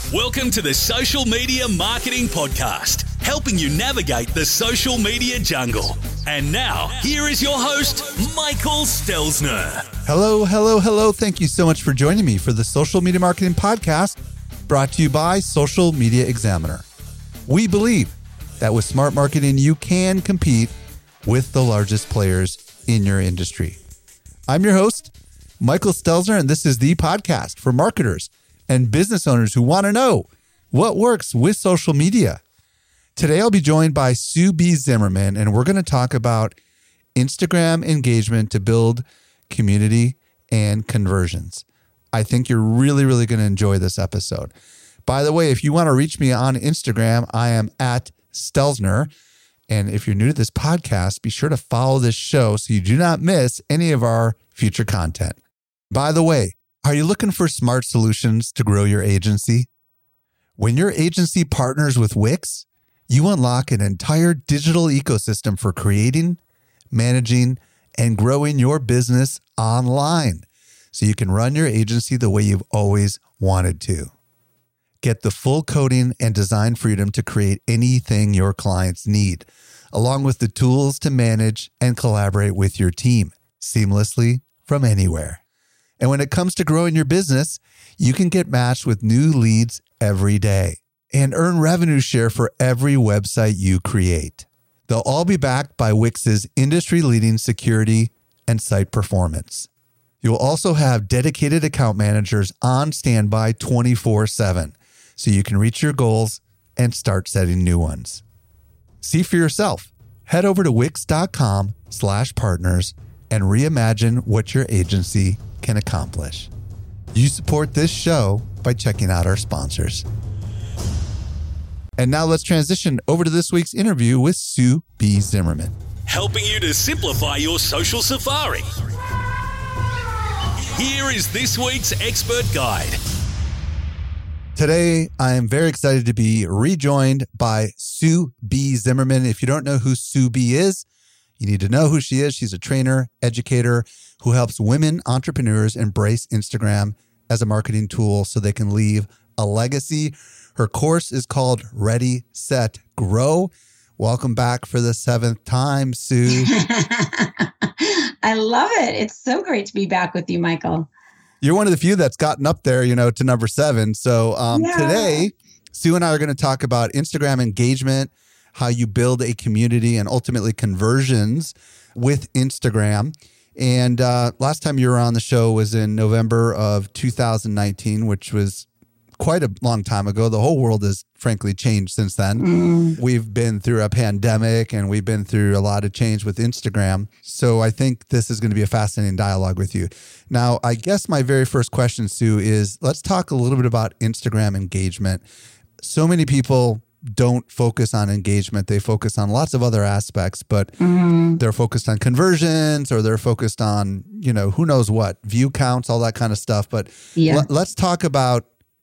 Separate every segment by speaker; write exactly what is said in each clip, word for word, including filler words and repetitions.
Speaker 1: Welcome to the Social Media Marketing Podcast, helping you navigate the social media jungle. And now, here is your host, Michael Stelzner.
Speaker 2: Hello, hello, hello. Thank you so much for joining me for the Social Media Marketing Podcast, brought to you by Social Media Examiner. We believe that with smart marketing, you can compete with the largest players in your industry. I'm your host, Michael Stelzner, and this is the podcast for marketers and business owners who want to know what works with social media. Today, I'll be joined by Sue B. Zimmerman, and we're going to talk about Instagram engagement to build community and conversions. I think you're really, really going to enjoy this episode. By the way, if you want to reach me on Instagram, I am at Stelzner. And if you're new to this podcast, be sure to follow this show so you do not miss any of our future content. By the way, are you looking for smart solutions to grow your agency? When your agency partners with Wix, you unlock an entire digital ecosystem for creating, managing, and growing your business online so you can run your agency the way you've always wanted to. Get the full coding and design freedom to create anything your clients need, along with the tools to manage and collaborate with your team seamlessly from anywhere. And when it comes to growing your business, you can get matched with new leads every day and earn revenue share for every website you create. They'll all be backed by Wix's industry-leading security and site performance. You'll also have dedicated account managers on standby twenty-four seven, so you can reach your goals and start setting new ones. See for yourself. Head over to wix.com slash partners and reimagine what your agency can accomplish. You support this show by checking out our sponsors. And now let's transition over to this week's interview with Sue B. Zimmerman.
Speaker 1: Helping you to simplify your social safari. Here is this week's expert guide.
Speaker 2: Today, I am very excited to be rejoined by Sue B. Zimmerman. If you don't know who Sue B. is, you need to know who she is. She's a trainer, educator who helps women entrepreneurs embrace Instagram as a marketing tool so they can leave a legacy. Her course is called Ready, Set, Grow. Welcome back for the seventh time, Sue.
Speaker 3: I love it. It's so great to be back with you, Michael.
Speaker 2: You're one of the few that's gotten up there, you know, to number seven. So um,
Speaker 3: yeah.
Speaker 2: Today, Sue and I are going to talk about Instagram engagement, how you build a community and ultimately conversions with Instagram. And uh, last time you were on the show was in November of two thousand nineteen, which was quite a long time ago. The whole world has frankly changed since then. Mm. We've been through a pandemic and we've been through a lot of change with Instagram. So I think this is going to be a fascinating dialogue with you. Now, I guess my very first question, Sue, is let's talk a little bit about Instagram engagement. So many people don't focus on engagement. They focus on lots of other aspects, but mm-hmm. they're focused on conversions or they're focused on, you know, who knows what, view counts, all that kind of stuff. But yeah. l- let's talk about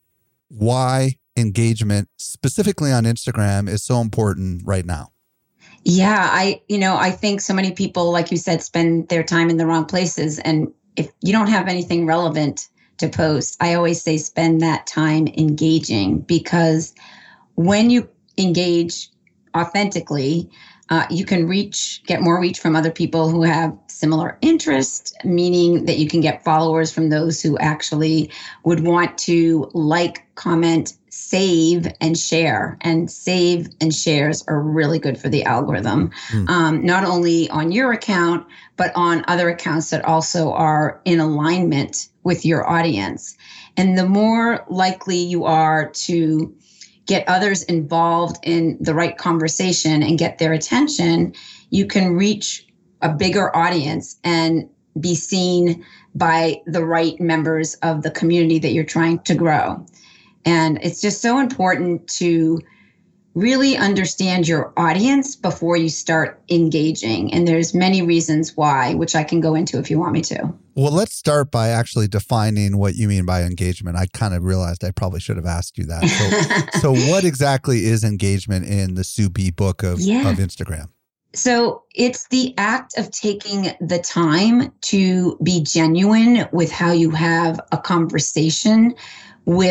Speaker 2: why engagement specifically on Instagram is so important right now.
Speaker 3: Yeah, I, you know, I think so many people, like you said, spend their time in the wrong places. And if you don't have anything relevant to post, I always say spend that time engaging, because when you engage authentically, uh, you can reach, get more reach from other people who have similar interests, meaning that you can get followers from those who actually would want to like, comment, save, and share. And save and shares are really good for the algorithm, mm. um, not only on your account, but on other accounts that also are in alignment with your audience. And the more likely you are to get others involved in the right conversation and get their attention, you can reach a bigger audience and be seen by the right members of the community that you're trying to grow. And it's just so important to really understand your audience before you start engaging. And there's many reasons why, which I can go into if you want me to.
Speaker 2: Well, let's start by actually defining what you mean by engagement. I kind of realized I probably should have asked you that. So, so what exactly is engagement in the Sue B book of, yeah. of Instagram?
Speaker 3: So it's the act of taking the time to be genuine with how you have a conversation with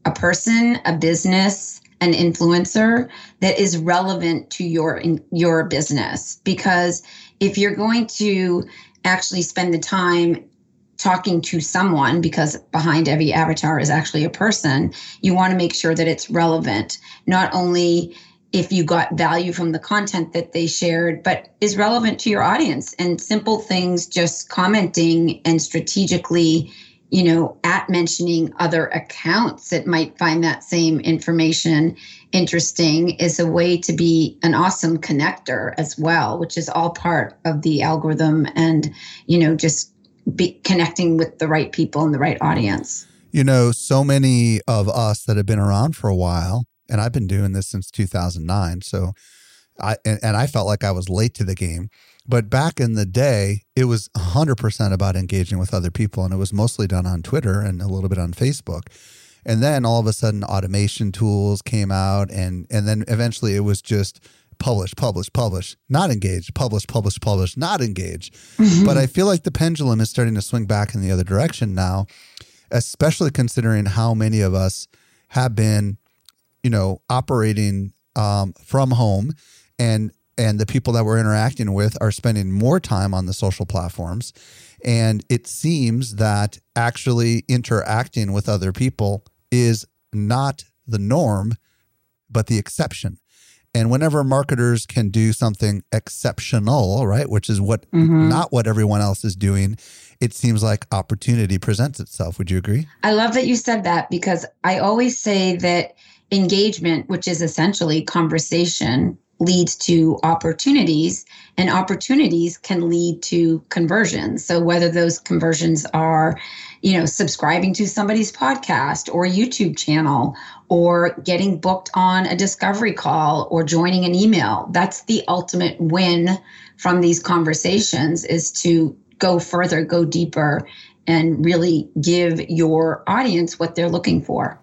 Speaker 3: a person, a business, an influencer that is relevant to your in your business. Because if you're going to actually spend the time talking to someone, because behind every avatar is actually a person, you want to make sure that it's relevant, not only if you got value from the content that they shared, but is relevant to your audience. And simple things, just commenting and strategically, you know, at mentioning other accounts that might find that same information interesting is a way to be an awesome connector as well, which is all part of the algorithm and, you know, just be connecting with the right people and the right audience.
Speaker 2: You know, so many of us that have been around for a while, and I've been doing this since two thousand nine. So I, and, and I felt like I was late to the game, but back in the day, it was one hundred percent about engaging with other people. And it was mostly done on Twitter and a little bit on Facebook. And then all of a sudden automation tools came out, and, and then eventually it was just publish, publish, publish, not engage, publish, publish, publish, not engage. Mm-hmm. But I feel like the pendulum is starting to swing back in the other direction now, especially considering how many of us have been, you know, operating um, from home, and and the people that we're interacting with are spending more time on the social platforms. And it seems that actually interacting with other people is not the norm, but the exception. And whenever marketers can do something exceptional, right, which is what mm-hmm. not what everyone else is doing, it seems like opportunity presents itself. Would you agree?
Speaker 3: I love that you said that, because I always say that engagement, which is essentially conversation, leads to opportunities, and opportunities can lead to conversions. So whether those conversions are, you know, subscribing to somebody's podcast or YouTube channel, or getting booked on a discovery call, or joining an email, that's the ultimate win from these conversations, is to go further, go deeper, and really give your audience what they're looking for.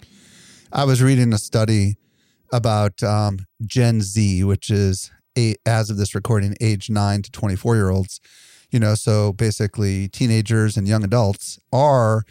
Speaker 2: I was reading a study about um, Gen Z, which is, a, as of this recording, age nine to twenty-four year olds. You know, so basically teenagers and young adults are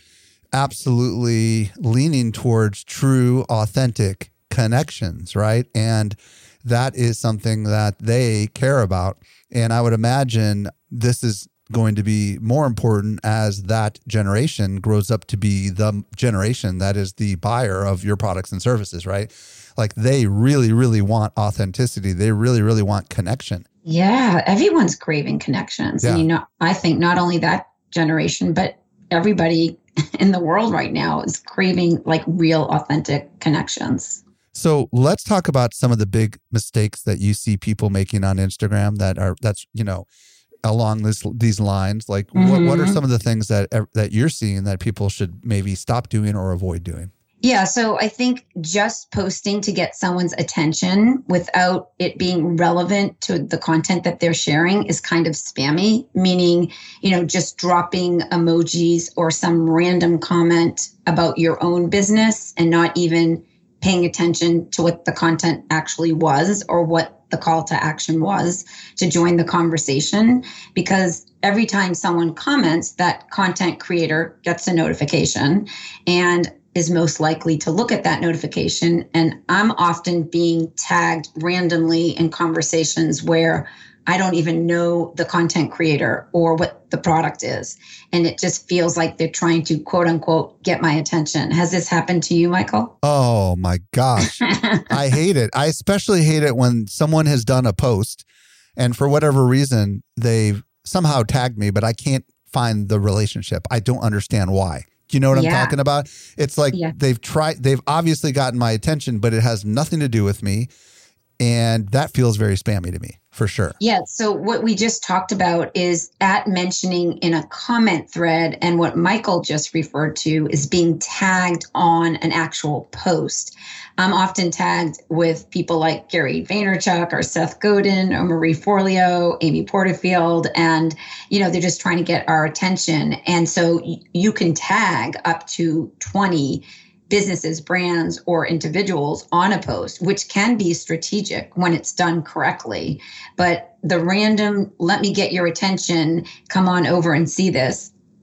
Speaker 2: absolutely leaning towards true, authentic connections, right? And that is something that they care about. And I would imagine this is going to be more important as that generation grows up to be the generation that is the buyer of your products and services, right? Like they really, really want authenticity. They really, really want connection.
Speaker 3: Yeah, everyone's craving connections.
Speaker 2: Yeah.
Speaker 3: And, you know, I think not only that generation, but everybody in the world right now is craving like real, authentic connections.
Speaker 2: So let's talk about some of the big mistakes that you see people making on Instagram that are, that's, you know, along this, these lines. Like mm-hmm. what, what are some of the things that, that you're seeing that people should maybe stop doing or avoid doing?
Speaker 3: Yeah, so I think just posting to get someone's attention without it being relevant to the content that they're sharing is kind of spammy, meaning, you know, just dropping emojis or some random comment about your own business and not even paying attention to what the content actually was or what the call to action was to join the conversation. Because every time someone comments, that content creator gets a notification and is most likely to look at that notification. And I'm often being tagged randomly in conversations where I don't even know the content creator or what the product is. And it just feels like they're trying to, quote unquote, get my attention. Has this happened to you, Michael?
Speaker 2: Oh my gosh. I hate it. I especially hate it when someone has done a post and for whatever reason, they've somehow tagged me, but I can't find the relationship. I don't understand why. You know what I'm yeah. talking about? It's like yeah. they've tried, they've obviously gotten my attention, but it has nothing to do with me. And that feels very spammy to me, for sure.
Speaker 3: Yeah. So what we just talked about is at mentioning in a comment thread, and what Michael just referred to is being tagged on an actual post. I'm often tagged with people like Gary Vaynerchuk or Seth Godin or Marie Forleo, Amy Porterfield, and, you know, they're just trying to get our attention. And so y- you can tag up to twenty businesses, brands, or individuals on a post, which can be strategic when it's done correctly. But the random, let me get your attention, come on over and see this,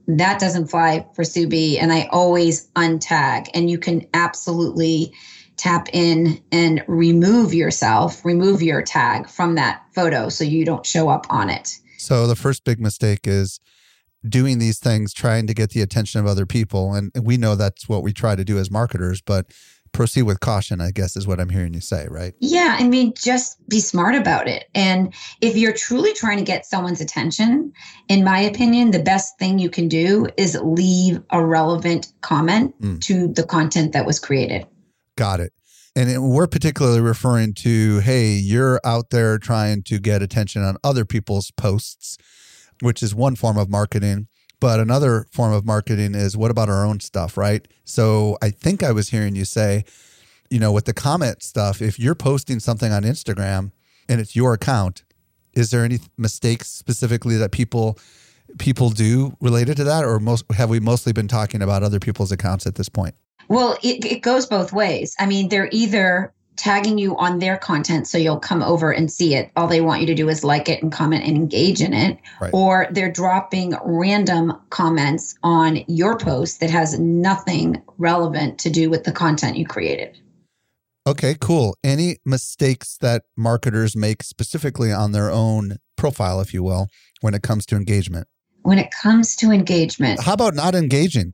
Speaker 3: that doesn't fly for Sue B. And I always untag. And you can absolutely tap in and remove yourself, remove your tag from that photo so you don't show up on it.
Speaker 2: So the first big mistake is doing these things, trying to get the attention of other people. And we know that's what we try to do as marketers, but proceed with caution, I guess, is what I'm hearing you say, right?
Speaker 3: Yeah. I mean, just be smart about it. And if you're truly trying to get someone's attention, in my opinion, the best thing you can do is leave a relevant comment mm. to the content that was created.
Speaker 2: Got it. And we're particularly referring to, hey, you're out there trying to get attention on other people's posts, which is one form of marketing. But another form of marketing is, what about our own stuff, right? So I think I was hearing you say, you know, with the comment stuff, if you're posting something on Instagram and it's your account, is there any mistakes specifically that people people do related to that? Or most have we mostly been talking about other people's accounts at this point?
Speaker 3: Well, it, it goes both ways. I mean, they're either tagging you on their content so you'll come over and see it. All they want you to do is like it and comment and engage in it. Right. Or they're dropping random comments on your post that has nothing relevant to do with the content you created.
Speaker 2: Okay, cool. Any mistakes that marketers make specifically on their own profile, if you will, when it comes to engagement?
Speaker 3: When it comes to engagement.
Speaker 2: How about not engaging?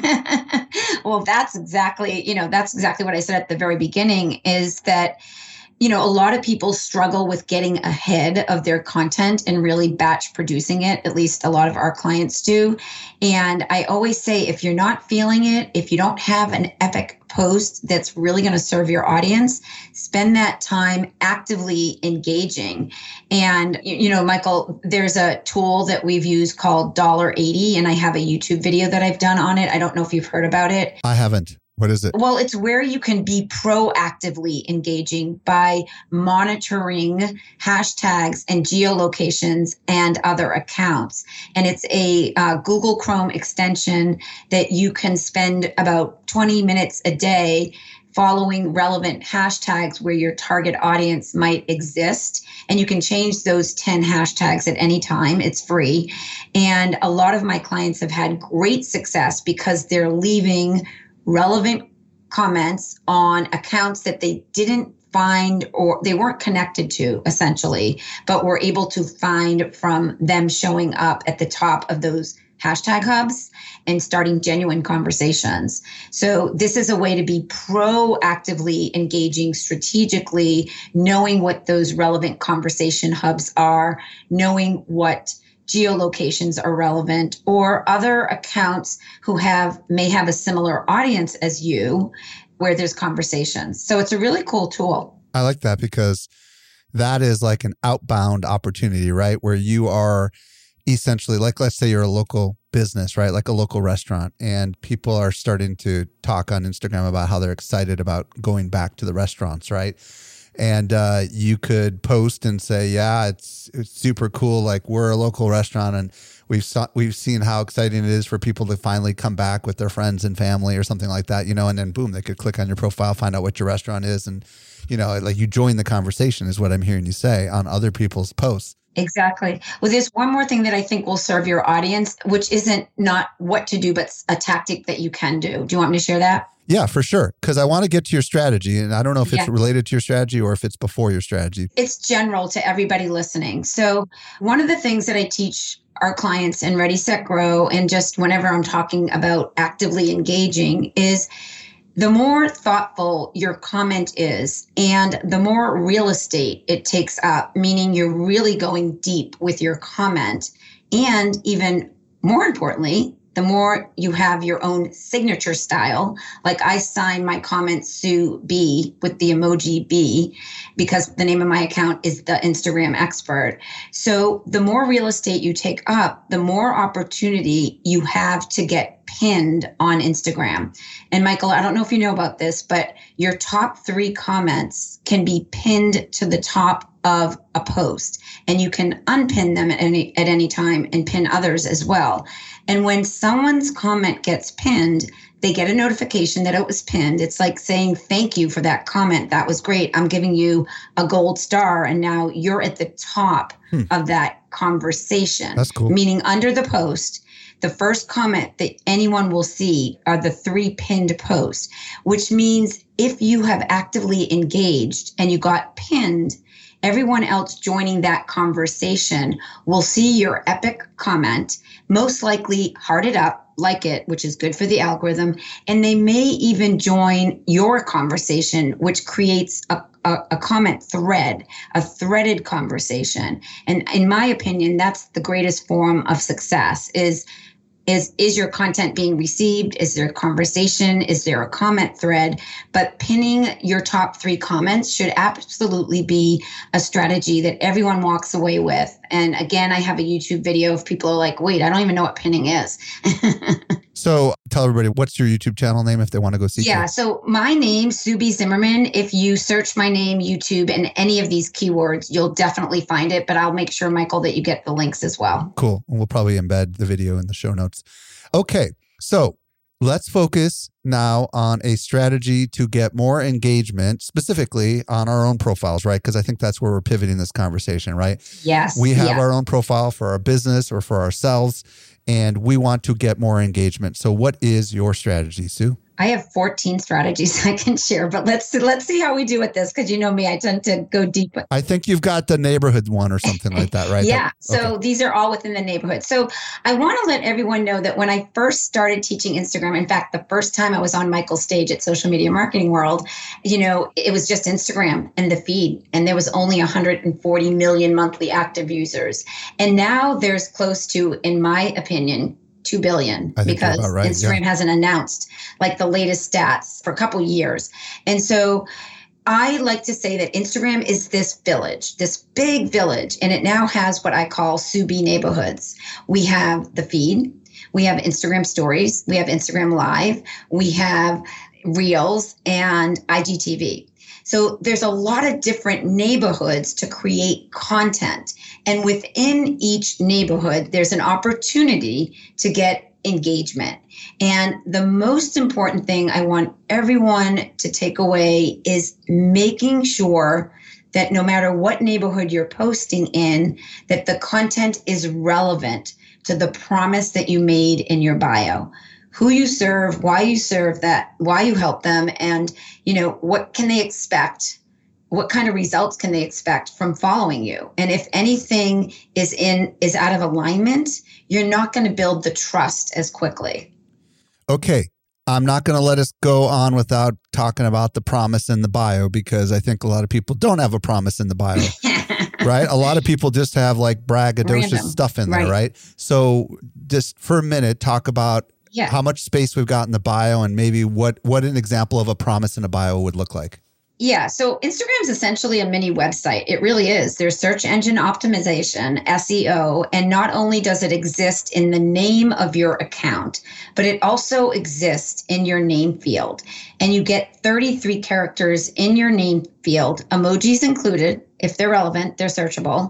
Speaker 3: Well, that's exactly, you know, that's exactly what I said at the very beginning is that, you know, a lot of people struggle with getting ahead of their content and really batch producing it. At least a lot of our clients do. And I always say, if you're not feeling it, if you don't have an epic post that's really going to serve your audience, spend that time actively engaging. And, you know, Michael, there's a tool that we've used called dollar eighty, and I have a YouTube video that I've done on it. I don't know if you've heard about it.
Speaker 2: I haven't. What is it?
Speaker 3: Well, it's where you can be proactively engaging by monitoring hashtags and geolocations and other accounts. And it's a uh, Google Chrome extension that you can spend about twenty minutes a day following relevant hashtags where your target audience might exist. And you can change those ten hashtags at any time. It's free. And a lot of my clients have had great success because they're leaving relevant comments on accounts that they didn't find or they weren't connected to, essentially, but were able to find from them showing up at the top of those hashtag hubs and starting genuine conversations. So this is a way to be proactively engaging strategically, knowing what those relevant conversation hubs are, knowing what geolocations are relevant, or other accounts who have may have a similar audience as you where there's conversations. So it's a really cool tool.
Speaker 2: I like that because that is like an outbound opportunity, right? Where you are essentially, like, let's say you're a local business, right? Like a local restaurant, and people are starting to talk on Instagram about how they're excited about going back to the restaurants, right? And uh, you could post and say, yeah, it's it's super cool. Like, we're a local restaurant and we've saw, we've seen how exciting it is for people to finally come back with their friends and family or something like that, you know, and then boom, they could click on your profile, find out what your restaurant is. And, you know, like you join the conversation is what I'm hearing you say on other people's posts.
Speaker 3: Exactly. Well, there's one more thing that I think will serve your audience, which isn't not what to do, but a tactic that you can do. Do you want me to share that?
Speaker 2: Yeah, for sure. Because I want to get to your strategy. And I don't know if it's yeah. related to your strategy or if it's before your strategy.
Speaker 3: It's general to everybody listening. So one of the things that I teach our clients in Ready, Set, Grow, and just whenever I'm talking about actively engaging, is the more thoughtful your comment is and the more real estate it takes up, meaning you're really going deep with your comment, and even more importantly, the more you have your own signature style. Like I sign my comment Sue B with the emoji B because the name of my account is the Instagram expert. So the more real estate you take up, the more opportunity you have to get pinned on Instagram. And Michael, I don't know if you know about this, but your top three comments can be pinned to the top of a post, and you can unpin them at any at any time and pin others as well. And when someone's comment gets pinned, they get a notification that it was pinned. It's like saying, thank you for that comment. That was great. I'm giving you a gold star. And now you're at the top hmm. of that conversation.
Speaker 2: That's cool.
Speaker 3: Meaning under the post, the first comment that anyone will see are the three pinned posts, which means if you have actively engaged and you got pinned, everyone else joining that conversation will see your epic comment, most likely heart it up, like it, which is good for the algorithm, and they may even join your conversation, which creates a, a, a comment thread, a threaded conversation. And in my opinion, that's the greatest form of success is Is is your content being received? Is there a conversation? Is there a comment thread? But pinning your top three comments should absolutely be a strategy that everyone walks away with. And again, I have a YouTube video if people are like, wait, I don't even know what pinning is.
Speaker 2: So tell everybody, what's your YouTube channel name if they want to go see
Speaker 3: Yeah,
Speaker 2: you?
Speaker 3: so my name, Subi Zimmerman. If you search my name, YouTube, and any of these keywords, you'll definitely find it. But I'll make sure, Michael, that you get the links as well.
Speaker 2: Cool. And we'll probably embed the video in the show notes. Okay, so let's focus now on a strategy to get more engagement, specifically on our own profiles, right? Because I think that's where we're pivoting this conversation, right?
Speaker 3: Yes.
Speaker 2: We have
Speaker 3: yes.
Speaker 2: our own profile for our business or for ourselves, and we want to get more engagement. So what is your strategy, Sue?
Speaker 3: I have fourteen strategies I can share, but let's let's see how we do with this because you know me, I tend to go deep.
Speaker 2: I think you've got the neighborhood one or something like that, right?
Speaker 3: Yeah.
Speaker 2: That,
Speaker 3: so
Speaker 2: okay.
Speaker 3: These are all within the neighborhood. So I want to let everyone know that when I first started teaching Instagram, in fact, the first time I was on Michael's stage at Social Media Marketing World, you know, it was just Instagram and the feed, and there was only one hundred forty million monthly active users. And now there's close to, in my opinion, two billion because
Speaker 2: right,
Speaker 3: Instagram
Speaker 2: yeah.
Speaker 3: hasn't announced like the latest stats for a couple years. And so I like to say that Instagram is this village, this big village, and it now has what I call Subi neighborhoods. We have the feed, we have Instagram stories, we have Instagram Live, we have Reels and I G T V. So there's a lot of different neighborhoods to create content. And within each neighborhood, there's an opportunity to get engagement. And the most important thing I want everyone to take away is making sure that no matter what neighborhood you're posting in, that the content is relevant to the promise that you made in your bio. Who you serve, why you serve that, why you help them, and you know what can they expect? What kind of results can they expect from following you? And if anything is in is out of alignment, you're not going to build the trust as quickly.
Speaker 2: Okay, I'm not going to let us go on without talking about the promise in the bio because I think a lot of people don't have a promise in the bio. Right? A lot of people just have like braggadocious
Speaker 3: Random.
Speaker 2: stuff in there,
Speaker 3: Right.
Speaker 2: right? So just for a minute, talk about
Speaker 3: Yeah.
Speaker 2: how much space we've got in the bio and maybe what, what an example of a promise in a bio would look like.
Speaker 3: Yeah, so Instagram is essentially a mini website. It really is. There's search engine optimization, S E O, and not only does it exist in the name of your account, but it also exists in your name field. And you get thirty-three characters in your name field, emojis included. If they're relevant, they're searchable.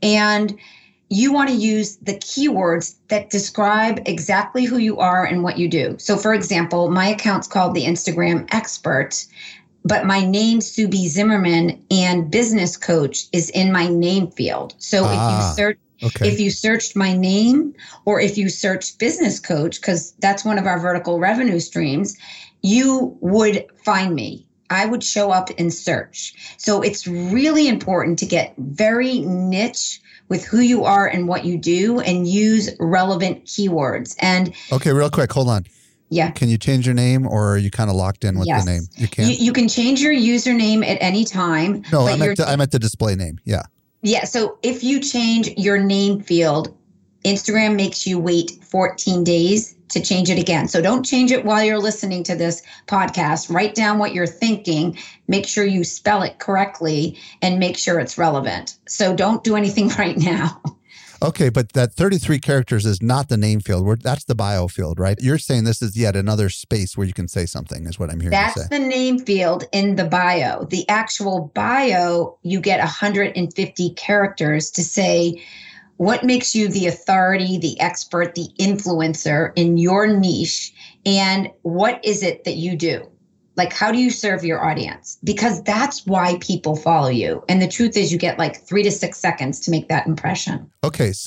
Speaker 3: And you want to use the keywords that describe exactly who you are and what you do. So for example, my account's called the Instagram Expert, but my name, Subi Zimmerman, and business coach is in my name field. So
Speaker 2: Ah,
Speaker 3: if you search,
Speaker 2: okay.
Speaker 3: if you searched my name or if you searched business coach, because that's one of our vertical revenue streams, you would find me. I would show up in search. So it's really important to get very niche with who you are and what you do and use relevant keywords. And
Speaker 2: Okay, real quick, hold on.
Speaker 3: yeah.
Speaker 2: Can you change your name or are you kind of locked in with
Speaker 3: Yes.
Speaker 2: the name? You can?
Speaker 3: You, you can change your username at any time.
Speaker 2: no,
Speaker 3: but
Speaker 2: I
Speaker 3: your-
Speaker 2: meant, the, I meant the display name. Yeah.
Speaker 3: Yeah. So if you change your name field, Instagram makes you wait fourteen days to change it again. So don't change it while you're listening to this podcast. Write down what you're thinking. Make sure you spell it correctly and make sure it's relevant. So don't do anything right now.
Speaker 2: Okay, but that thirty-three characters is not the name field. We're, that's the bio field, right? You're saying this is yet another space where you can say something is what I'm hearing you
Speaker 3: That's
Speaker 2: say.
Speaker 3: the name field in the bio. The actual bio, you get one hundred fifty characters to say what makes you the authority, the expert, the influencer in your niche, and what is it that you do? Like, how do you serve your audience? Because that's why people follow you. And the truth is you get like three to six seconds to make that impression.
Speaker 2: Okay, so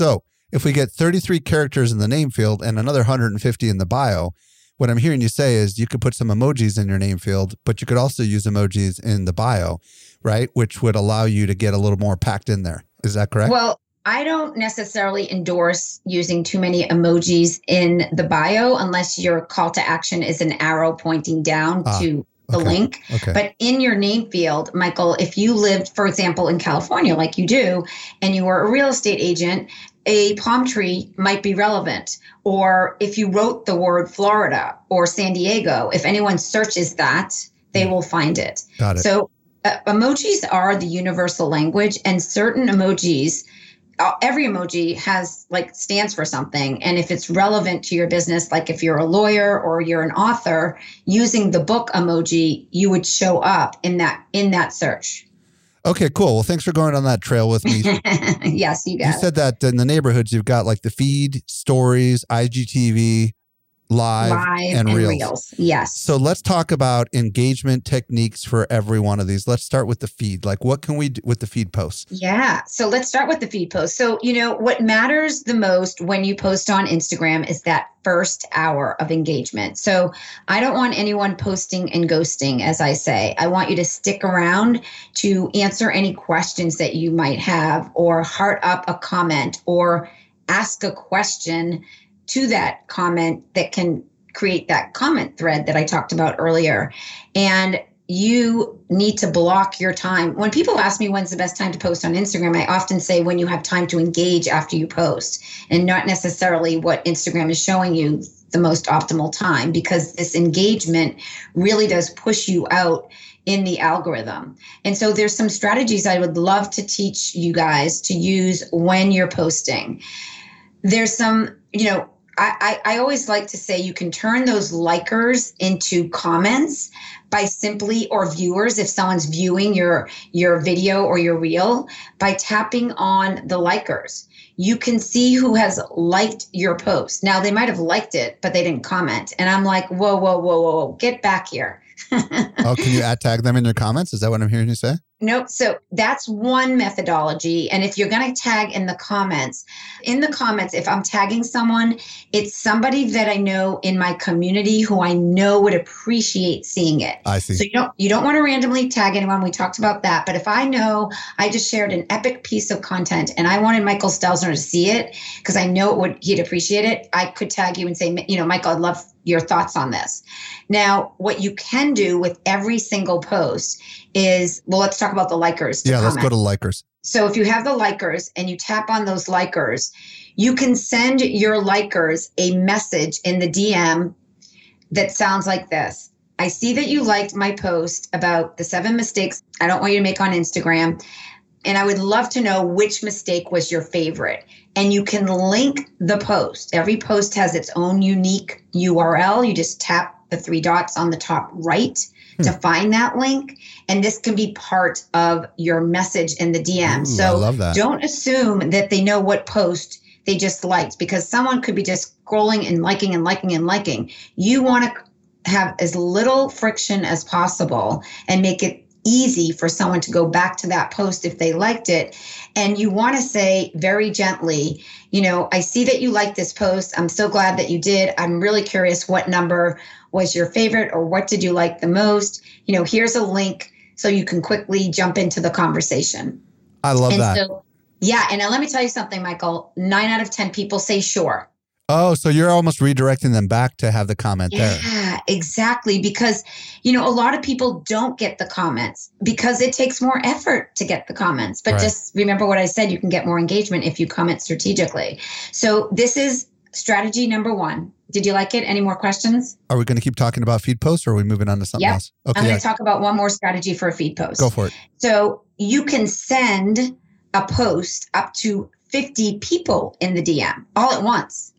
Speaker 2: if we get thirty-three characters in the name field and another one hundred fifty in the bio, what I'm hearing you say is you could put some emojis in your name field, but you could also use emojis in the bio, right? Which would allow you to get a little more packed in there. Is that correct?
Speaker 3: Well, I don't necessarily endorse using too many emojis in the bio unless your call to action is an arrow pointing down ah, to the okay. link.
Speaker 2: Okay.
Speaker 3: But in your name field, Michael, if you lived, for example, in California, like you do, and you were a real estate agent, a palm tree might be relevant. Or if you wrote the word Florida or San Diego, if anyone searches that, they will find it.
Speaker 2: Got it.
Speaker 3: So uh, emojis are the universal language, and certain emojis, uh, every emoji has like stands for something. And if it's relevant to your business, like if you're a lawyer or you're an author, using the book emoji, you would show up in that in that search.
Speaker 2: Okay, cool. Well, thanks for going on that trail with me.
Speaker 3: Yes, you got
Speaker 2: You
Speaker 3: it.
Speaker 2: said that in the neighborhoods, you've got like the feed, stories, I G T V, live,
Speaker 3: Live
Speaker 2: and,
Speaker 3: and
Speaker 2: reels.
Speaker 3: reels. Yes.
Speaker 2: So let's talk about engagement techniques for every one of these. Let's start with the feed. Like what can we do with the feed posts?
Speaker 3: Yeah. So let's start with the feed post. So, you know, what matters the most when you post on Instagram is that first hour of engagement. So I don't want anyone posting and ghosting, as I say. I want you to stick around to answer any questions that you might have, or heart up a comment, or ask a question to that comment that can create that comment thread that I talked about earlier. And you need to block your time. When people ask me when's the best time to post on Instagram, I often say when you have time to engage after you post, and not necessarily what Instagram is showing you the most optimal time, because this engagement really does push you out in the algorithm. And so there's some strategies I would love to teach you guys to use when you're posting. There's some, you know, I, I, I always like to say you can turn those likers into comments by simply, or viewers, if someone's viewing your, your video or your reel, by tapping on the likers. You can see who has liked your post. Now, they might have liked it, but they didn't comment. And I'm like, whoa, whoa, whoa, whoa, whoa, get back here.
Speaker 2: Oh, can you add tag them in your comments? Is that what I'm hearing you say?
Speaker 3: Nope. So that's one methodology. And if you're going to tag in the comments, in the comments, if I'm tagging someone, it's somebody that I know in my community who I know would appreciate seeing it.
Speaker 2: I see.
Speaker 3: So you don't, you don't want to randomly tag anyone. We talked about that. But if I know I just shared an epic piece of content and I wanted Michael Stelzner to see it because I know it would, he'd appreciate it, I could tag you and say, you know, Michael, I'd love your thoughts on this. Now, what you can do with every single post is, well, let's talk about the likers.
Speaker 2: Yeah,
Speaker 3: comment.
Speaker 2: Let's go to likers.
Speaker 3: So if you have the likers and you tap on those likers, you can send your likers a message in the D M that sounds like this. I see that you liked my post about the seven mistakes I don't want you to make on Instagram. And I would love to know which mistake was your favorite. And you can link the post. Every post has its own unique U R L. You just tap the three dots on the top right hmm. to find that link. And this can be part of your message in the D M.
Speaker 2: Ooh,
Speaker 3: so
Speaker 2: I love that.
Speaker 3: Don't assume that they know what post they just liked, because someone could be just scrolling and liking and liking and liking. You want to have as little friction as possible and make it easy for someone to go back to that post if they liked it. And you want to say very gently, you know, I see that you liked this post. I'm so glad that you did. I'm really curious what number was your favorite, or what did you like the most? You know, here's a link so you can quickly jump into the conversation.
Speaker 2: I love
Speaker 3: and
Speaker 2: that.
Speaker 3: So, yeah. And now let me tell you something, Michael. Nine out of ten people say sure.
Speaker 2: Oh, so you're almost redirecting them back to have the comment
Speaker 3: yeah,
Speaker 2: there.
Speaker 3: Yeah, exactly. Because, you know, a lot of people don't get the comments because it takes more effort to get the comments. But right. Just remember what I said, you can get more engagement if you comment strategically. So this is strategy number one. Did you like it? Any more questions?
Speaker 2: Are we going to keep talking about feed posts, or are we moving on to something
Speaker 3: yep.
Speaker 2: else? Okay,
Speaker 3: I'm going
Speaker 2: yeah.
Speaker 3: to talk about one more strategy for a feed post.
Speaker 2: Go for it.
Speaker 3: So you can send a post up to fifty people in the D M all at once.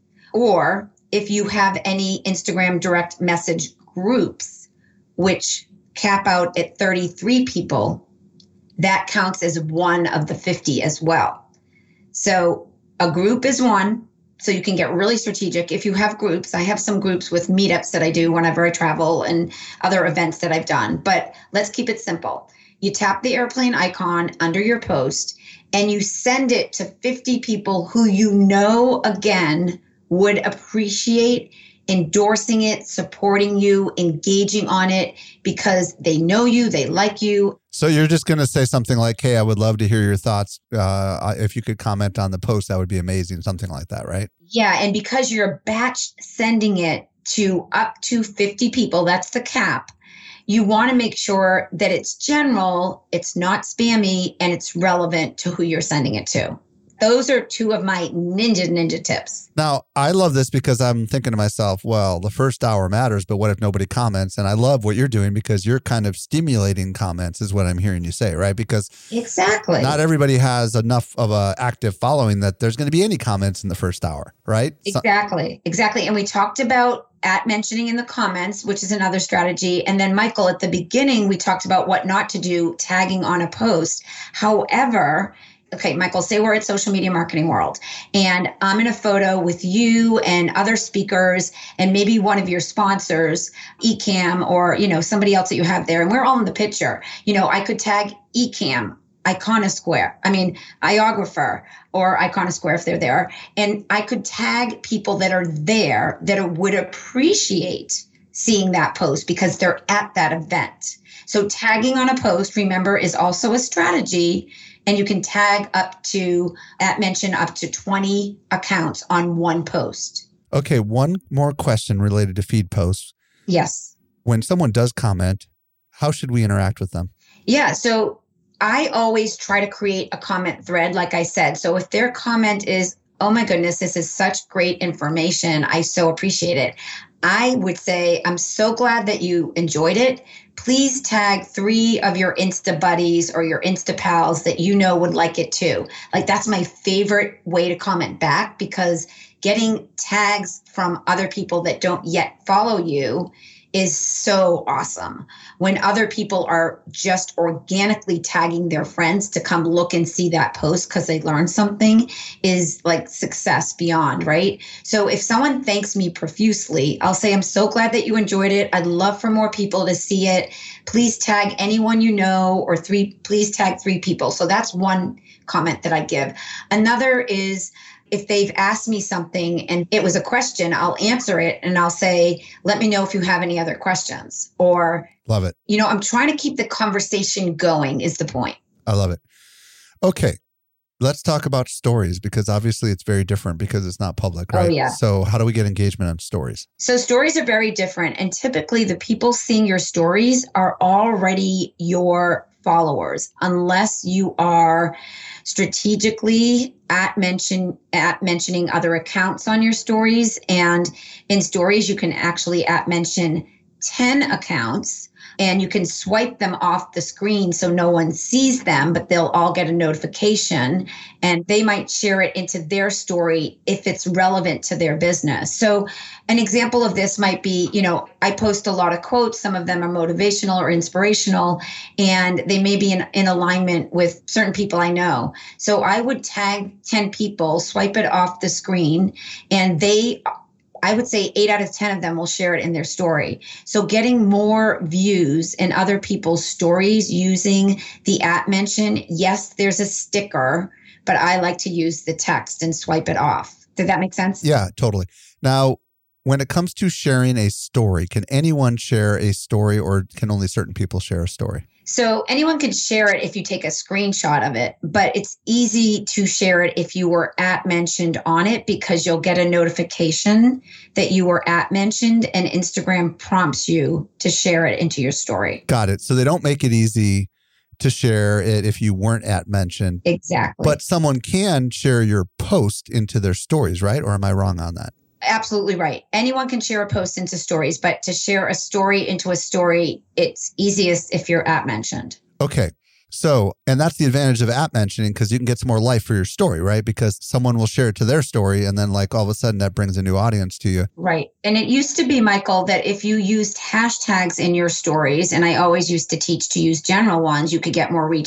Speaker 3: Or if you have any Instagram direct message groups, which cap out at thirty-three people, that counts as one of the fifty as well. So a group is one, so you can get really strategic. If you have groups, I have some groups with meetups that I do whenever I travel and other events that I've done. But let's keep it simple. You tap the airplane icon under your post, and you send it to fifty people who you know, again, would appreciate endorsing it, supporting you, engaging on it because they know you, they like you.
Speaker 2: So you're just going to say something like, hey, I would love to hear your thoughts. Uh, if you could comment on the post, that would be amazing. Something like that, right?
Speaker 3: Yeah. And because you're batch sending it to up to fifty people, that's the cap. You want to make sure that it's general, it's not spammy, and it's relevant to who you're sending it to. Those are two of my ninja ninja tips.
Speaker 2: Now, I love this because I'm thinking to myself, well, the first hour matters, but what if nobody comments? And I love what you're doing because you're kind of stimulating comments is what I'm hearing you say, right? Because
Speaker 3: exactly,
Speaker 2: not everybody has enough of a active following that there's going to be any comments in the first hour, right?
Speaker 3: Exactly, exactly. And we talked about at mentioning in the comments, which is another strategy. And then Michael, at the beginning, we talked about what not to do, tagging on a post. However, okay, Michael, say we're at Social Media Marketing World and I'm in a photo with you and other speakers and maybe one of your sponsors, Ecamm, or, you know, somebody else that you have there. And we're all in the picture. You know, I could tag Ecamm, Iconosquare, I mean, Iographer or Iconosquare if they're there. And I could tag people that are there that would appreciate seeing that post because they're at that event. So tagging on a post, remember, is also a strategy. And you can tag up to, at mention, up to twenty accounts on one post.
Speaker 2: Okay, one more question related to feed posts.
Speaker 3: Yes.
Speaker 2: When someone does comment, how should we interact with them?
Speaker 3: Yeah, so I always try to create a comment thread, like I said. So if their comment is, oh my goodness, this is such great information, I so appreciate it, I would say, I'm so glad that you enjoyed it. Please tag three of your Insta buddies or your Insta pals that you know would like it too. Like, that's my favorite way to comment back because getting tags from other people that don't yet follow you is so awesome. When other people are just organically tagging their friends to come look and see that post because they learned something is like success beyond, right? So if someone thanks me profusely, I'll say, I'm so glad that you enjoyed it. I'd love for more people to see it. Please tag anyone you know, or three, please tag three people. So that's one comment that I give. Another is, if they've asked me something and it was a question, I'll answer it and I'll say, let me know if you have any other questions. Or,
Speaker 2: love it.
Speaker 3: You know, I'm trying to keep the conversation going is the point.
Speaker 2: I love it. Okay. Let's talk about stories because obviously it's very different because it's not public, right?
Speaker 3: Oh, yeah.
Speaker 2: So how do we get engagement on stories?
Speaker 3: So stories are very different. And typically the people seeing your stories are already your followers, unless you are strategically at mention at mentioning other accounts on your stories. And in stories, you can actually at mention ten accounts and you can swipe them off the screen so no one sees them, but they'll all get a notification and they might share it into their story if it's relevant to their business. So an example of this might be, you know, I post a lot of quotes. Some of them are motivational or inspirational, and they may be in, in alignment with certain people I know. So I would tag ten people, swipe it off the screen, and they I would say eight out of ten of them will share it in their story. So getting more views in other people's stories using the at mention, yes, there's a sticker, but I like to use the text and swipe it off. Did that make sense?
Speaker 2: Yeah, totally. Now, when it comes to sharing a story, can anyone share a story or can only certain people share a story?
Speaker 3: So anyone can share it if you take a screenshot of it, but it's easy to share it if you were at mentioned on it because you'll get a notification that you were at mentioned and Instagram prompts you to share it into your story.
Speaker 2: Got it. So they don't make it easy to share it if you weren't at mentioned.
Speaker 3: Exactly.
Speaker 2: But someone can share your post into their stories, right? Or am I wrong on that?
Speaker 3: Absolutely right. Anyone can share a post into stories, but to share a story into a story, it's easiest if you're at mentioned.
Speaker 2: Okay. So, and that's the advantage of at mentioning because you can get some more life for your story, right? Because someone will share it to their story and then like all of a sudden that brings a new audience to you.
Speaker 3: Right. And it used to be, Michael, that if you used hashtags in your stories, and I always used to teach to use general ones, you could get more reach. But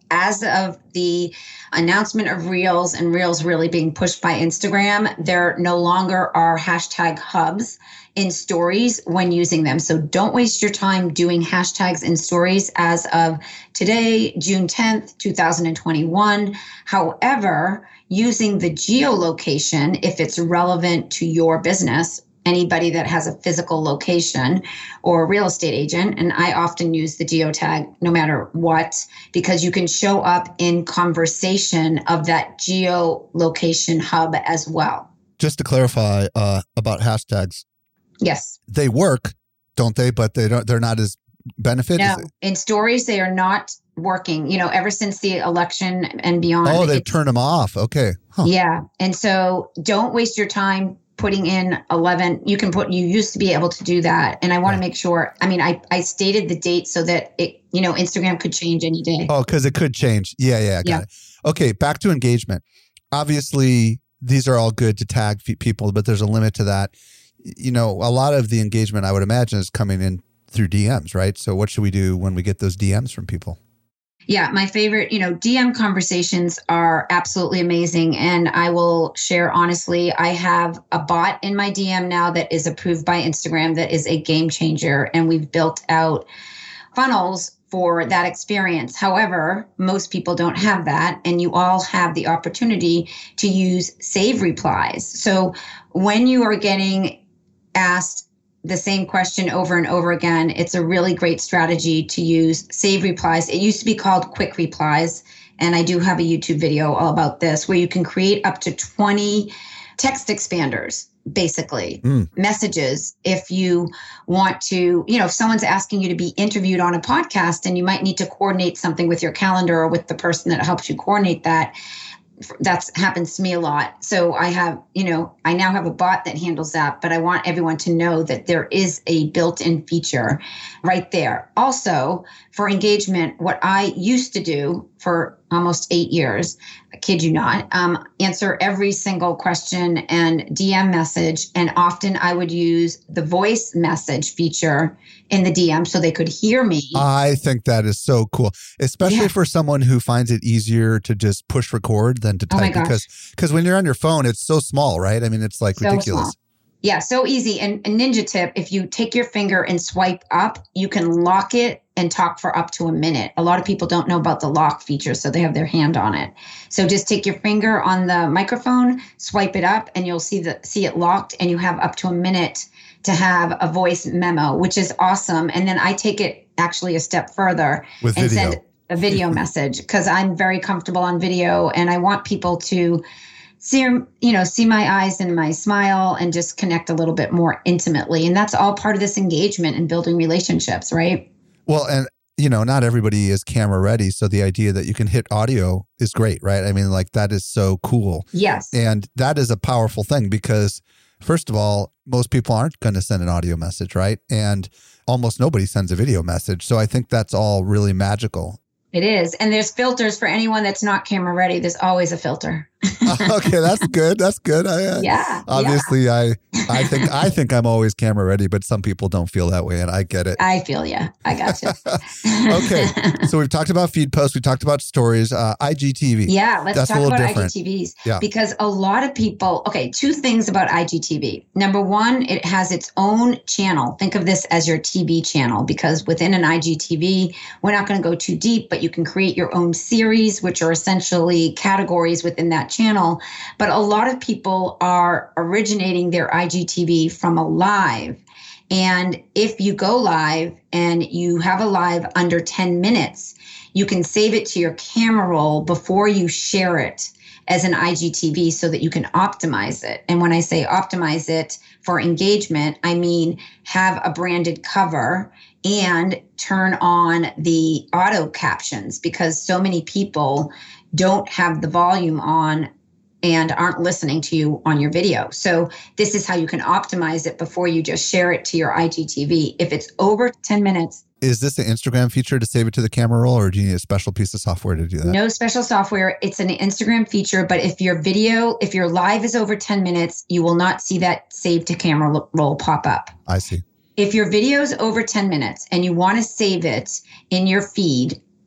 Speaker 3: as of the announcement of Reels and Reels really being pushed by Instagram, there no longer are hashtag hubs in stories when using them. So don't waste your time doing hashtags in stories as of today, June tenth, two thousand twenty-one. However, using the geolocation, if it's relevant to your business, anybody that has a physical location or a real estate agent, and I often use the geotag no matter what, because you can show up in conversation of that geolocation hub as well.
Speaker 2: Just to clarify uh, about hashtags.
Speaker 3: Yes.
Speaker 2: They work, don't they? But they don't, they're not as benefit.
Speaker 3: No, in stories, they are not working, you know, ever since the election and beyond.
Speaker 2: Oh, they've turned them off. Okay. Huh.
Speaker 3: Yeah. And so don't waste your time putting in eleven. You can put, you used to be able to do that. And I want to make sure, I mean, I, I stated the date so that it, you know, Instagram could change any day.
Speaker 2: Oh, because it could change. Yeah, yeah, I got
Speaker 3: Yeah.
Speaker 2: it. Okay, back to engagement. Obviously, these are all good to tag f- people, but there's a limit to that. You know, a lot of the engagement, I would imagine, is coming in through D Ms, right? So what should we do when we get those D Ms from people?
Speaker 3: Yeah, my favorite, you know, D M conversations are absolutely amazing. And I will share honestly, I have a bot in my D M now that is approved by Instagram that is a game changer. And we've built out funnels for that experience. However, most people don't have that. And you all have the opportunity to use save replies. So when you are getting asked the same question over and over again, it's a really great strategy to use save replies. It used to be called quick replies. And I do have a YouTube video all about this, where you can create up to twenty text expanders, basically, mm. messages. If you want to, you know, if someone's asking you to be interviewed on a podcast and you might need to coordinate something with your calendar or with the person that helps you coordinate that, that's happens to me a lot. So I have, you know, I now have a bot that handles that, but I want everyone to know that there is a built-in feature right there. Also, for engagement, what I used to do for almost eight years, I kid you not, um, answer every single question and D M message. And often I would use the voice message feature in the D M so they could hear me.
Speaker 2: I think that is so cool, especially yeah. for someone who finds it easier to just push record than to type.
Speaker 3: Oh my gosh.
Speaker 2: Because because when you're on your phone, it's so small, right? I mean, it's like so ridiculous.
Speaker 3: Small. Yeah, so easy. And a ninja tip, if you take your finger and swipe up, you can lock it and talk for up to a minute. A lot of people don't know about the lock feature, so they have their hand on it. So just take your finger on the microphone, swipe it up, and you'll see the see it locked, and you have up to a minute to have a voice memo, which is awesome. And then I take it actually a step further
Speaker 2: With
Speaker 3: and
Speaker 2: video.
Speaker 3: send a video message, because I'm very comfortable on video and I want people to see, you know, see my eyes and my smile and just connect a little bit more intimately. And that's all part of this engagement and building relationships, right?
Speaker 2: Well, and you know, not everybody is camera ready. So the idea that you can hit audio is great, right? I mean, like that is so cool.
Speaker 3: Yes.
Speaker 2: And that is a powerful thing because first of all, most people aren't going to send an audio message, right? And almost nobody sends a video message. So I think that's all really magical.
Speaker 3: It is. And there's filters for anyone that's not camera ready. There's always a filter.
Speaker 2: Okay, that's good. That's good. I, uh,
Speaker 3: yeah.
Speaker 2: Obviously,
Speaker 3: yeah.
Speaker 2: I I think I think I'm always camera ready, but some people don't feel that way, and I get it.
Speaker 3: I feel you. I got you.
Speaker 2: Okay, so we've talked about feed posts. We talked about stories. Uh, I G T V.
Speaker 3: Yeah, let's
Speaker 2: that's
Speaker 3: talk about
Speaker 2: different.
Speaker 3: I G T Vs.
Speaker 2: Yeah.
Speaker 3: Because a lot of people, okay, two things about I G T V. Number one, it has its own channel. Think of this as your T V channel, because within an I G T V, we're not going to go too deep, but you can create your own series, which are essentially categories within that channel. But a lot of people are originating their I G T V from a live. And if you go live and you have a live under ten minutes, you can save it to your camera roll before you share it as an I G T V so that you can optimize it. And when I say optimize it for engagement, I mean have a branded cover and turn on the auto captions, because so many people don't have the volume on and aren't listening to you on your video. So this is how you can optimize it before you just share it to your I G T V. If it's over ten minutes.
Speaker 2: Is this an Instagram feature to save it to the camera roll, or do you need a special piece of software to do that?
Speaker 3: No special software. It's an Instagram feature, but if your video, if your live is over ten minutes, you will not see that save to camera roll pop up.
Speaker 2: I see.
Speaker 3: If your video is over ten minutes and you want to save it in your feed,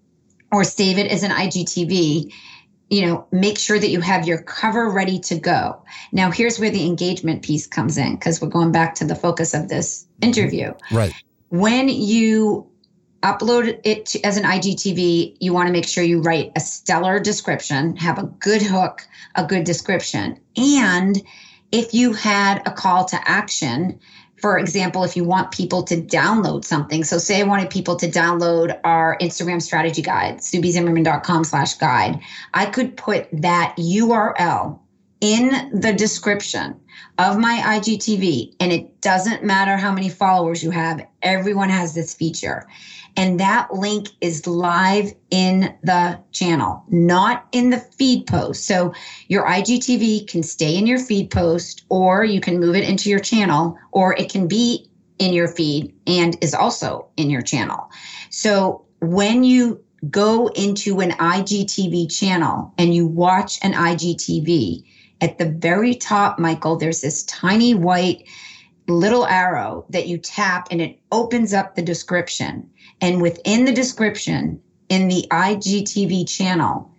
Speaker 3: or save it as an I G T V, you know, make sure that you have your cover ready to go. Now, here's where the engagement piece comes in, because we're going back to the focus of this interview.
Speaker 2: Right.
Speaker 3: When you upload it to, as an I G T V, you want to make sure you write a stellar description, have a good hook, a good description. And if you had a call to action, for example, if you want people to download something, so say I wanted people to download our Instagram strategy guide, subizimmerman.com slash guide, I could put that U R L in the description of my I G T V, and it doesn't matter how many followers you have, everyone has this feature. And that link is live in the channel, not in the feed post. So your I G T V can stay in your feed post, or you can move it into your channel, or it can be in your feed and is also in your channel. So when you go into an I G T V channel and you watch an I G T V, at the very top, Michael, there's this tiny white little arrow that you tap and it opens up the description. And within the description in the I G T V channel,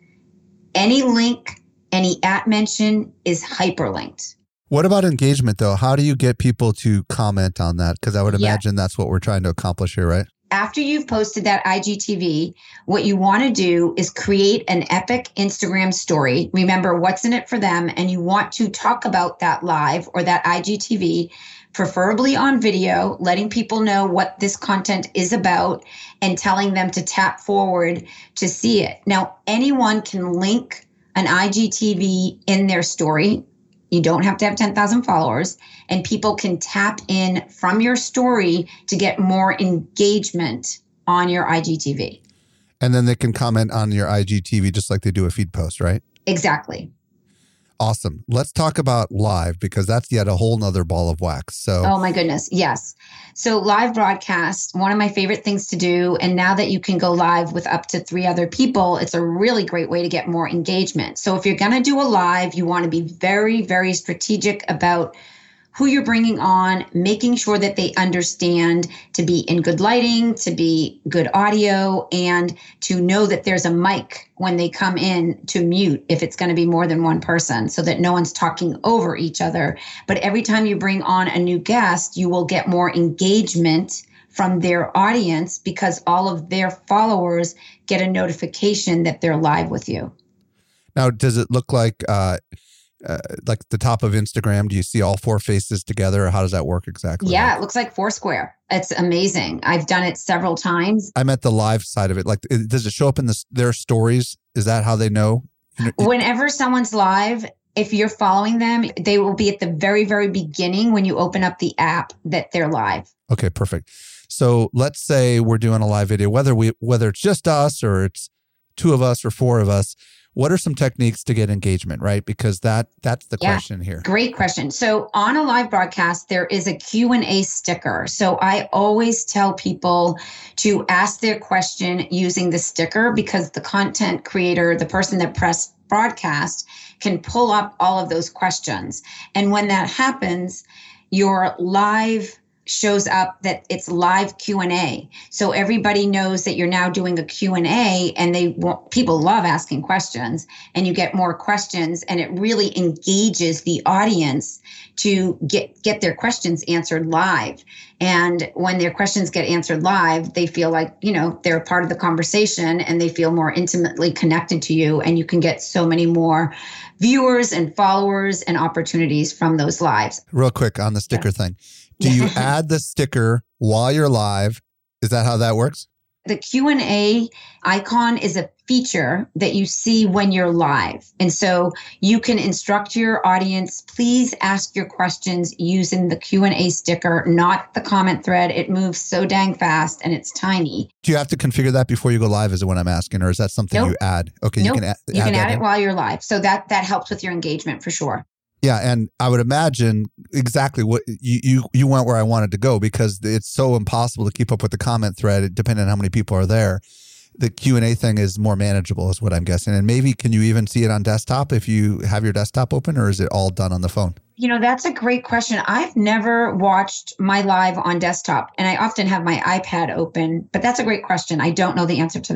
Speaker 3: any link, any at mention is hyperlinked.
Speaker 2: What about engagement though? How do you get people to comment on that? Because I would imagine yeah. that's what we're trying to accomplish here, right?
Speaker 3: After you've posted that I G T V, what you want to do is create an epic Instagram story. Remember what's in it for them. And you want to talk about that live or that I G T V, preferably on video, letting people know what this content is about and telling them to tap forward to see it. Now, anyone can link an I G T V in their story. You don't have to have ten thousand followers, and people can tap in from your story to get more engagement on your I G T V.
Speaker 2: And then they can comment on your I G T V just like they do a feed post, right?
Speaker 3: Exactly.
Speaker 2: Awesome. Let's talk about live, because that's yet a whole nother ball of wax. So,
Speaker 3: oh my goodness. Yes. So live broadcast, one of my favorite things to do. And now that you can go live with up to three other people, it's a really great way to get more engagement. So if you're going to do a live, you want to be very, very strategic about who you're bringing on, making sure that they understand to be in good lighting, to be good audio, and to know that there's a mic when they come in to mute if it's going to be more than one person, so that no one's talking over each other. But every time you bring on a new guest, you will get more engagement from their audience because all of their followers get a notification that they're live with you.
Speaker 2: Now, does it look like uh Uh, like the top of Instagram? Do you see all four faces together, or how does that work exactly?
Speaker 3: Yeah, it looks like Foursquare. It's amazing. I've done it several times.
Speaker 2: I meant the live side of it. Like, does it show up in the, their stories? Is that how they know?
Speaker 3: Whenever someone's live, if you're following them, they will be at the very, very beginning when you open up the app that they're live.
Speaker 2: Okay, perfect. So let's say we're doing a live video, whether we whether it's just us or it's two of us or four of us. What are some techniques to get engagement, right? Because that that's the yeah, question here.
Speaker 3: Great question. So on a live broadcast, there is a Q and A sticker. So I always tell people to ask their question using the sticker, because the content creator, the person that pressed broadcast, can pull up all of those questions. And when that happens, your live shows up that it's live Q and A. So everybody knows that you're now doing a Q and A, and they want, people love asking questions, and you get more questions, and it really engages the audience to get, get their questions answered live. And when their questions get answered live, they feel like, you know, they're a part of the conversation, and they feel more intimately connected to you, and you can get so many more viewers and followers and opportunities from those lives.
Speaker 2: Real quick on the sticker yeah. thing. Do you add the sticker while you're live? Is that how that works?
Speaker 3: The Q and A icon is a feature that you see when you're live. And so you can instruct your audience, please ask your questions using the Q and A sticker, not the comment thread. It moves so dang fast and it's tiny.
Speaker 2: Do you have to configure that before you go live is what I'm asking, or is that something nope. you add? Okay,
Speaker 3: nope.
Speaker 2: you can add,
Speaker 3: you can
Speaker 2: add,
Speaker 3: add it
Speaker 2: in?
Speaker 3: while you're live. So that, that helps with your engagement for sure.
Speaker 2: Yeah, and I would imagine exactly what you, you you went where I wanted to go, because it's so impossible to keep up with the comment thread depending on how many people are there. The Q and A thing is more manageable is what I'm guessing. And maybe can you even see it on desktop if you have your desktop open, or is it all done on the phone?
Speaker 3: You know, that's a great question. I've never watched my live on desktop, and I often have my iPad open, but that's a great question. I don't know the answer to that.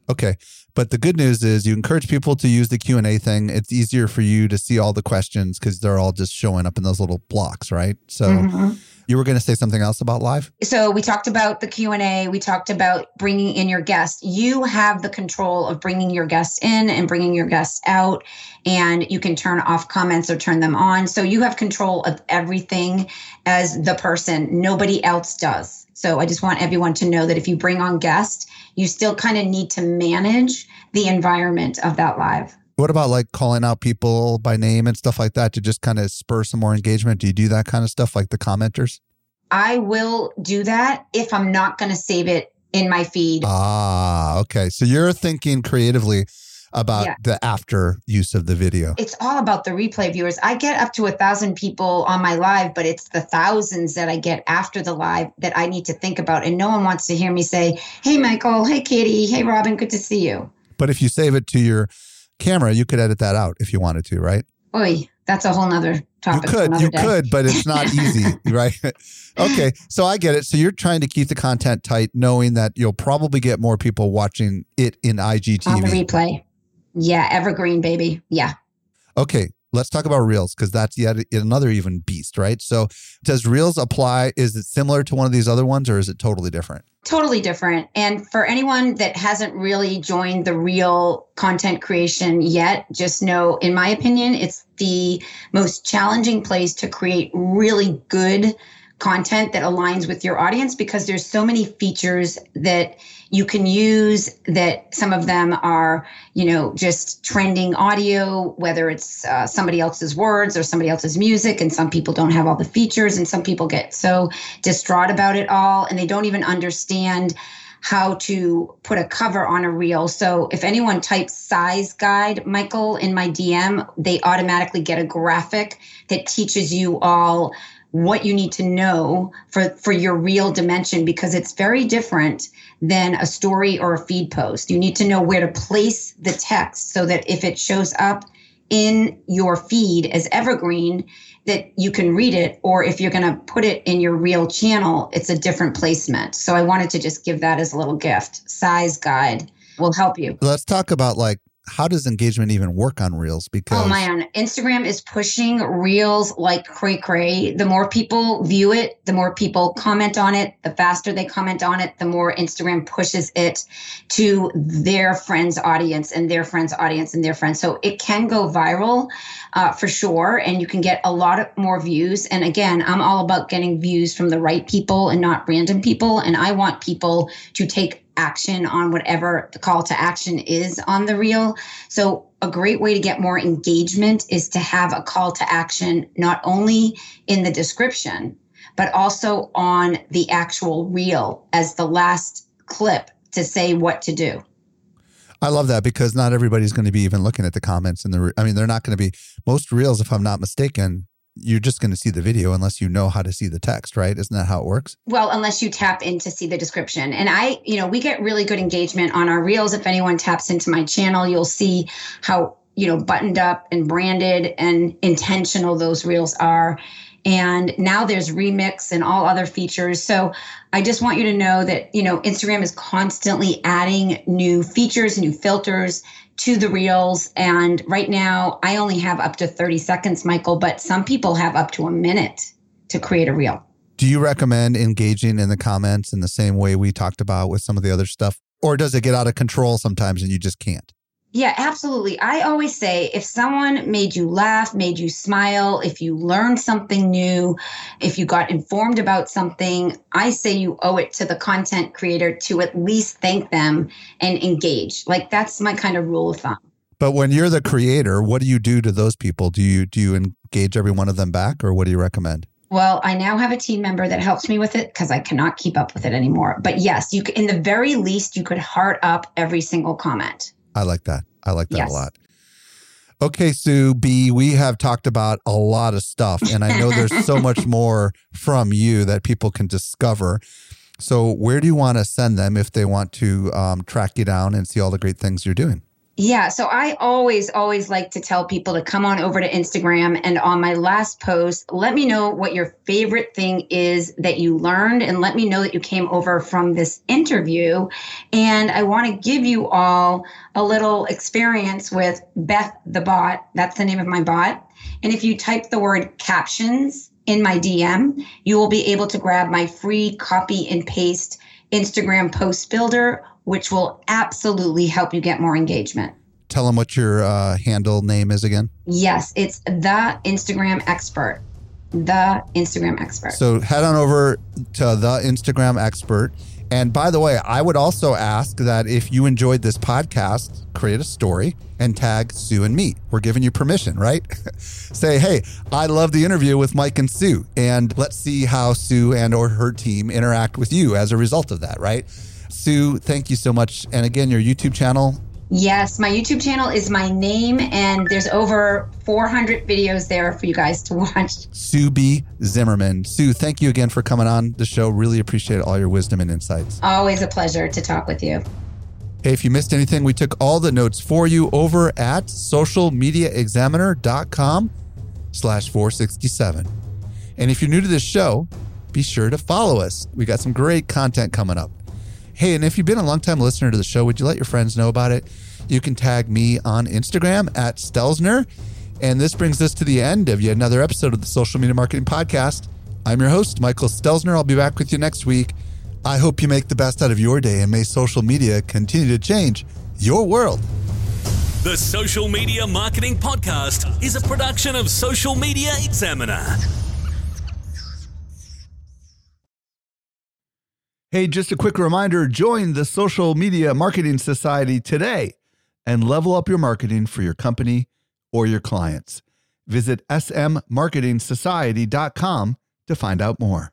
Speaker 2: Okay. But the good news is you encourage people to use the Q and A thing. It's easier for you to see all the questions because they're all just showing up in those little blocks, right? So mm-hmm. you were going to say something else about live?
Speaker 3: So we talked about the Q and A. We talked about bringing in your guest. You have the control of bringing your guests in and bringing your guests out, and you can turn off comments or turn them on. So you have control of everything as the person. Nobody else does. So I just want everyone to know that if you bring on guests, you still kind of need to manage the environment of that live.
Speaker 2: What about like calling out people by name and stuff like that to just kind of spur some more engagement? Do you do that kind of stuff like the commenters?
Speaker 3: I will do that if I'm not going to save it in my feed.
Speaker 2: Ah, okay. So you're thinking creatively about yeah. the after use of the video.
Speaker 3: It's all about the replay viewers. I get up to a thousand people on my live, but it's the thousands that I get after the live that I need to think about. And no one wants to hear me say, hey, Michael, hey, Katie, hey, Robin, good to see you.
Speaker 2: But if you save it to your camera, you could edit that out if you wanted to, right?
Speaker 3: Oy, that's a whole nother topic.
Speaker 2: You could, you
Speaker 3: day.
Speaker 2: could, but it's not easy, right? Okay, so I get it. So you're trying to keep the content tight, knowing that you'll probably get more people watching it in I G T V.
Speaker 3: On the replay. Yeah, evergreen, baby. Yeah.
Speaker 2: Okay, let's talk about Reels because that's yet another even beast, right? So does Reels apply? Is it similar to one of these other ones or is it totally different?
Speaker 3: Totally different. And for anyone that hasn't really joined the Reel content creation yet, just know, in my opinion, it's the most challenging place to create really good content that aligns with your audience because there's so many features that you can use that some of them are, you know, just trending audio, whether it's uh, somebody else's words or somebody else's music. And some people don't have all the features and some people get so distraught about it all and they don't even understand how to put a cover on a reel. So if anyone types size guide, Michael, in my D M, they automatically get a graphic that teaches you all what you need to know for, for your reel dimension, because it's very different than a story or a feed post. You need to know where to place the text so that if it shows up in your feed as evergreen, that you can read it, or if you're going to put it in your reel channel, it's a different placement. So I wanted to just give that as a little gift. Size guide will help you.
Speaker 2: Let's talk about like, how does engagement even work on Reels? Because
Speaker 3: oh man, Instagram is pushing Reels like cray cray. The more people view it, the more people comment on it, the faster they comment on it, the more Instagram pushes it to their friends' audience and their friends' audience and their friends. So it can go viral uh, for sure. And you can get a lot of more views. And again, I'm all about getting views from the right people and not random people. And I want people to take action on whatever the call to action is on the reel. So a great way to get more engagement is to have a call to action, not only in the description, but also on the actual reel as the last clip to say what to do.
Speaker 2: I love that because not everybody's going to be even looking at the comments and the, I mean, they're not going to be, most reels, if I'm not mistaken, you're just going to see the video unless you know how to see the text, right? Isn't that how it works?
Speaker 3: Well, unless you tap in to see the description. And I, you know, we get really good engagement on our reels. If anyone taps into my channel, you'll see how, you know, buttoned up and branded and intentional those reels are. And now there's remix and all other features. So I just want you to know that, you know, Instagram is constantly adding new features, new filters to the reels. And right now I only have up to thirty seconds, Michael, but some people have up to a minute to create a reel.
Speaker 2: Do you recommend engaging in the comments in the same way we talked about with some of the other stuff? Or does it get out of control sometimes and you just can't?
Speaker 3: Yeah, absolutely. I always say if someone made you laugh, made you smile, if you learned something new, if you got informed about something, I say you owe it to the content creator to at least thank them and engage. Like that's my kind of rule of thumb.
Speaker 2: But when you're the creator, what do you do to those people? Do you do you engage every one of them back or what do you recommend?
Speaker 3: Well, I now have a team member that helps me with it because I cannot keep up with it anymore. But yes, you in the very least, you could heart up every single comment.
Speaker 2: I like that. I like that
Speaker 3: yes.
Speaker 2: a lot. Okay, Sue B, we have talked about a lot of stuff, and I know there's so much more from you that people can discover. So where do you want to send them if they want to um, track you down and see all the great things you're doing?
Speaker 3: Yeah. So I always, always like to tell people to come on over to Instagram, and on my last post, let me know what your favorite thing is that you learned, and let me know that you came over from this interview. And I want to give you all a little experience with Beth the Bot. That's the name of my bot. And if you type the word captions in my D M, you will be able to grab my free copy and paste Instagram post builder, which will absolutely help you get more engagement.
Speaker 2: Tell them what your uh, handle name is again.
Speaker 3: Yes, it's the Instagram expert. The Instagram expert.
Speaker 2: So head on over to the Instagram expert. And by the way, I would also ask that if you enjoyed this podcast, create a story and tag Sue and me. We're giving you permission, right? Say, hey, I love the interview with Mike and Sue. And let's see how Sue and or her team interact with you as a result of that, right? Sue, thank you so much. And again, your YouTube channel.
Speaker 3: Yes, my YouTube channel is my name, and there's over four hundred videos there for you guys to watch.
Speaker 2: Sue B. Zimmerman. Sue, thank you again for coming on the show. Really appreciate all your wisdom and insights.
Speaker 3: Always a pleasure to talk with you.
Speaker 2: Hey, if you missed anything, we took all the notes for you over at socialmediaexaminer.com slash 467. And if you're new to this show, be sure to follow us. We got some great content coming up. Hey, and if you've been a longtime listener to the show, would you let your friends know about it? You can tag me on Instagram at Stelzner. And this brings us to the end of yet another episode of the Social Media Marketing Podcast. I'm your host, Michael Stelzner. I'll be back with you next week. I hope you make the best out of your day, and may social media continue to change your world.
Speaker 1: The Social Media Marketing Podcast is a production of Social Media Examiner.
Speaker 2: Hey, just a quick reminder, join the Social Media Marketing Society today and level up your marketing for your company or your clients. Visit s m marketing society dot com to find out more.